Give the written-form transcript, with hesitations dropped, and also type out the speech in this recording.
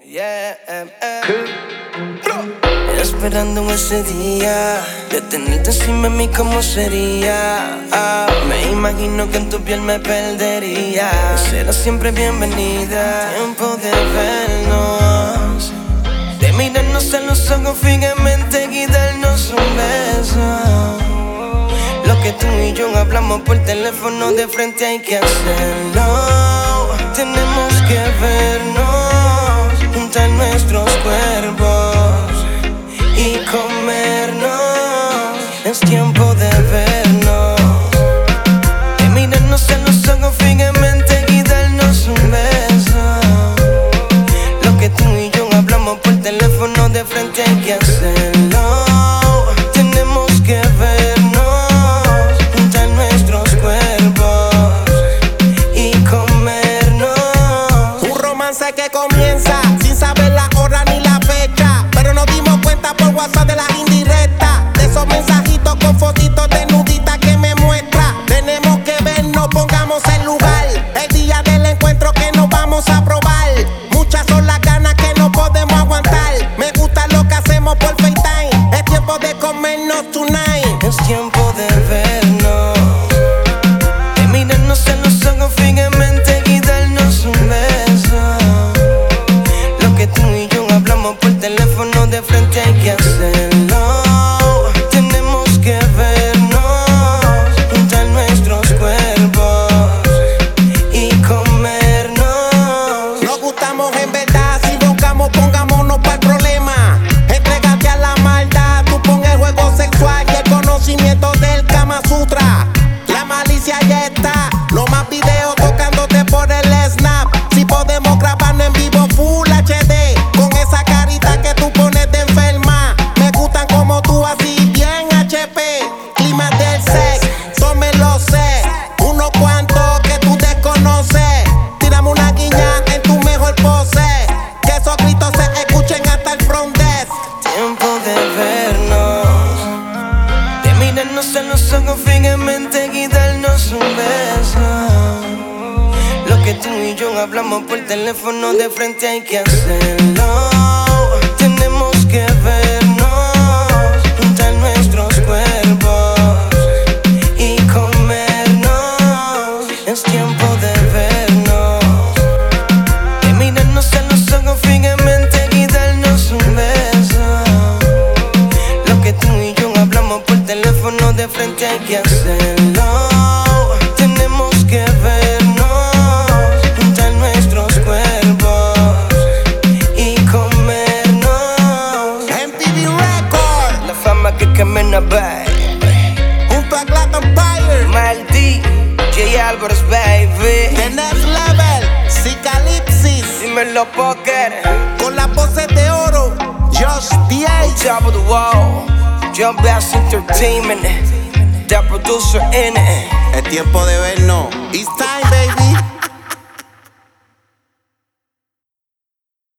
Esperando ese día de tenerte encima de mí, ¿cómo sería? Me imagino que en tu piel me perdería. Serás siempre bienvenida. Tiempo de vernos, de mirarnos a los ojos fijamente y darnos un beso. Lo que tú y yo hablamos por teléfono de frente hay que hacerlo. Tenemos que vernos, juntar nuestros cuerpos y comernos. Es tiempo de vernos, de mirarnos a los ojos fijamente y darnos un beso. Lo que tú y yo hablamos por teléfono de frente hay que hacerlo. Tenemos que vernos, juntar nuestros cuerpos y comernos. Un romance que comienza sin saber la hora ni la fecha, pero nos dimos cuenta por WhatsApp de la indirecta, de esos mensajitos con fotitos de nudita que me muestra. Tenemos que vernos, pongamos el lugar, el día del encuentro que nos vamos a probar. Muchas son las ganas que no podemos aguantar. Me gusta lo que hacemos por FaceTime. Es tiempo de comernos tonight. Es tiempo de vernos, de mirarnos a los ojos fijamente y darnos un beso. Lo que tú y yo hablamos por teléfono de frente hay que hacerlo. Tenemos que vernos, juntar nuestros cuerpos y comernos. Nos gustamos en verdad, si roncamos pongámonos para el problema. Entrégate a la maldad, tú pon el juego sexual y el conocimiento del Kama Sutra. La malicia ya está, no más videos tocándote por el Snap. Si podemos grabarnos en vivo Full HD, con esa carita que tú pones de enferma. Me gustan como tú así bien HP. Clima del sex, yo me lo sé. Unos cuantos que tú desconoces. Tírame una guiña en tu mejor pose, que esos gritos se escuchen hasta el front desk. Tiempo de vernos, de mirarnos a los ojos fijamente y darnos un beso. Lo que tú y yo hablamos por teléfono de frente hay que hacerlo. Tenemos que vernos, juntar nuestros cuerpos y comernos. Es tiempo de vernos, de mirarnos a los ojos fijamente y darnos un beso. Lo que tú y yo hablamos por teléfono de frente hay que hacerlo. Tenemos que vernos, juntar nuestros cuerpos y comernos. MTV Record, La fama que camina baby, junto a Glatt Empire. Maldi, J. Álvarez baby. The Next Level, Cicalipsis, Dímelo Poker, con las voces de oro, Josh D. Top of the Wall, Jump Bass Entertainment, the producer in it. Es tiempo de vernos. It's time.